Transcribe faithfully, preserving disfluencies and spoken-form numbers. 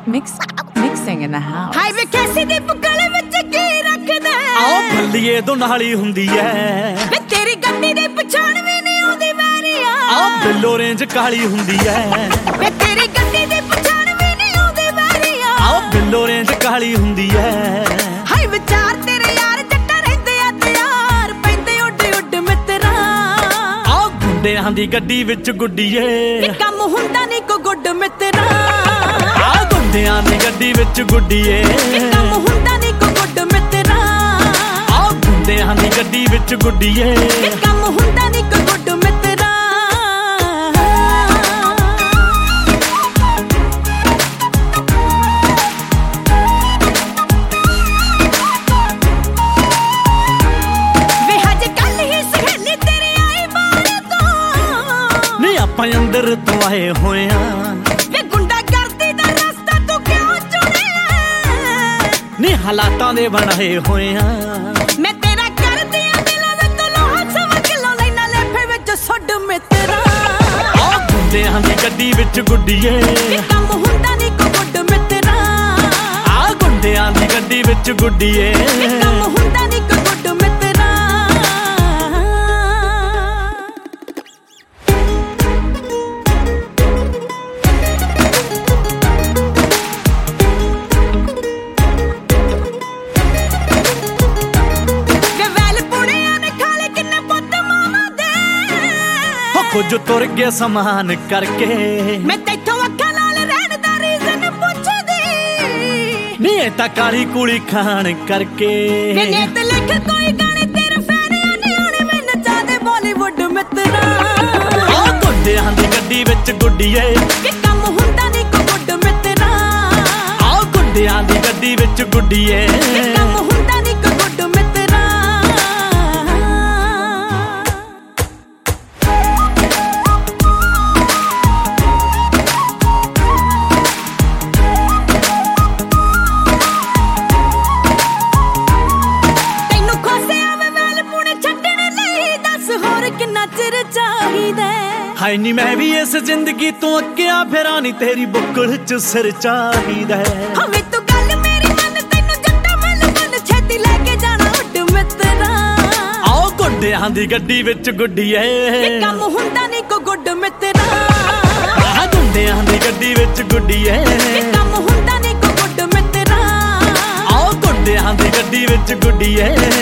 Mix, mixing in the house. ਹਾਈ ਵੇ ਕੈਸੀ ਦੀ ਬੁੱਕਲ ਵਿੱਚ ਕੀ ਰੱਖਦਾ ਆਓ ਭੱਲੀਏ ਤੋਂ ਨਾਲੀ ਹੁੰਦੀ ਐ ਵੇ ਤੇਰੀ ਗੱਡੀ ਦੀ ਪਛਾਣ ਵੀ ਨਹੀਂ ਆਉਂਦੀ ਵੈਰੀਆ ਆਓ ਬਿੱਲੋ ਰੇਂਜ ਕਾਲੀ ਹੁੰਦੀ ਐ ਵੇ ਤੇਰੀ ਗੱਡੀ ਦੀ ਪਛਾਣ ਵੀ ਨਹੀਂ ਆਉਂਦੀ ਵੈਰੀਆ ਆਓ ਬਿੱਲੋ ਰੇਂਜ ਕਾਲੀ ਹੁੰਦੀ ਐ ਹਾਈ ਵਿਚਾਰ ਤੇਰੇ ਯਾਰ ਜੱਟਾ ਰਹਿੰਦੇ ਆ ਤੇ ਯਾਰ ਪੈਂਦੇ ਉੱਡ ਉੱਡ ਮਿੱਤਰਾ ਆਓ ਗੁੰਡਿਆਂ ਦੀ ਗੱਡੀ ਵਿੱਚ ਗੁੱਡੀਏ ਕਿ ਕੰਮ ਹੁੰਦਾ ਨਹੀਂ ਕੋ ਗੁੱਡ ਮਿੱਤਰਾ ਆਓ ਗੁੰਡਿਆਂ ਦੀ ਗੱਡੀ ਵਿੱਚ ਗੁੱਡੀਏ ਕਿ ਕੰਮ ਹੁੰਦਾ ਨਹੀਂ ਕੋ ਗੁੱਡ ਮਿੱਤਰਾ ਆਓ ਗੁੰਡਿਆਂ ਦੀ ਗੱਡੀ ਵਿੱਚ ਗੁੱਡੀਏ ਕਿ ਕੰਮ ਹੁੰਦਾ ਨਹੀਂ ਕੋ ਗੁੱਡ ਮਿੱਤਰਾ ਵੇ ਹਜੇ ਕੱਲ ਹੀ ਸਹੇਲੀ ਤੇਰੀ ਆਈ ਬਾਹਰ ਤੋਂ ਨਹੀਂ ਆਪਾਂ ਅੰਦਰ ਤੋਂ ਆਏ ਹੋਏ ਆ ਨੀ ਹਾਲਾਤਾਂ ਦੇ ਬਣਾਏ ਹੋਏ ਆ ਮੈਂ ਤੇਰਾ ਕਰਦੀ ਆ ਦਿਲਾਂ ਵਿੱਚ ਲੋਹਾ ਸਵਾ ਕਿਲੋ ਲੈਣਾ ਲੇਫੇ ਵਿੱਚ ਸੁੱਡ ਮਿੱਤਰਾ ਆ ਗੁੰਡਿਆਂ ਦੀ ਗੱਡੀ ਵਿੱਚ ਗੁੱਡੀਏ ਕਿ ਕੰਮ ਹੁੰਦਾ ਨਹੀਂ ਕੋ ਗੁੱਡ ਮਿੱਤਰਾ ਆ ਗੁੰਡਿਆਂ ਦੀ ਗੱਡੀ ਵਿੱਚ ਗੁੱਡੀਏ ਕਿ ਕੰਮ ਹੁੰਦਾ ਨਹੀਂ ਕੋ ਗੁੱਡ ਮਿੱਤਰਾ ਕੁਝ ਤੁਰ ਗਿਆ ਸਮਾਨ ਕਰਕੇ ਮੈਂ ਤੈਥੋਂ ਅੱਖਾਂ ਨਾਲ ਰਹਿਣ ਦਾ ਰੀਜ਼ਨ ਪੁੱਛਦੀ ਨੀ ਇਹ ਤਾਂ ਕਾਲੀ ਕੁਲੀ ਖਾਣ ਕਰਕੇ ਮੈਂ ਨੇਤ ਲਿਖ ਕੋਈ ਗਾਣੇ ਤੇਰੇ ਫੈਨਿਆਂ ਨੇ ਆਉਣੇ ਮੈਂ ਨਚਾ ਦੇ ਬਾਲੀਵੁੱਡ ਮਿੱਤਰਾ ਆ ਗੁੰਡਿਆਂ ਦੀ ਗੱਡੀ ਵਿੱਚ ਗੁੱਡੀਏ ਕਿ ਕੰਮ ਹੁੰਦਾ ਨਹੀਂ ਕੋ ਗੁੱਡ ਮਿੱਤਰਾ ਆ ਗੁੰਡਿਆਂ ਦੀ ਗੱਡੀ ਵਿੱਚ ਗੁੱਡੀਏ ਕਿ ਕੰਮ ਹੁੰਦਾ ਨਹੀਂ ਕੋ ਗੁੱਡ ਮਿੱਤਰਾ ਕਿੰਨਾ ਚਿਰ ਚਾਹੀਦਾ ਹਾਏ ਨੀ ਮੈਂ ਵੀ ਇਸ ਜ਼ਿੰਦਗੀ ਤੋਂ ਅੱਕਿਆ ਫਿਰਾਂ ਨੀ ਤੇਰੀ ਬੁੱਕਲ ਚ ਸਿਰ ਚਾਹੀਦਾ ਹਵੇ ਤੂੰ ਗੱਲ ਮੇਰੀ ਮੰਨ ਤੈਨੂੰ ਜੱਟਾ ਮੱਲ ਮੱਲ ਛੇਤੀ ਲੈ ਕੇ ਜਾਣਾ ਉੱਡ ਮਿੱਤਰਾ ਆਓ ਗੁੰਡਿਆਂ ਦੀ ਗੱਡੀ ਵਿੱਚ ਗੁੱਡੀਏ ਕਿ ਕੰਮ ਹੁੰਦਾ ਨਹੀਂ ਕੋ ਗੁੱਡ ਮਿੱਤਰਾ ਆ ਗੁੰਡਿਆਂ ਦੀ ਗੱਡੀ ਵਿੱਚ ਗੁੱਡੀਏ ਕਿ ਕੰਮ ਹੁੰਦਾ ਨਹੀਂ ਕੋ ਗੁੱਡ ਮਿੱਤਰਾ ਆਓ ਗੁੰਡਿਆਂ ਦੀ ਗੱਡੀ ਵਿੱਚ ਗੁੱਡੀਏ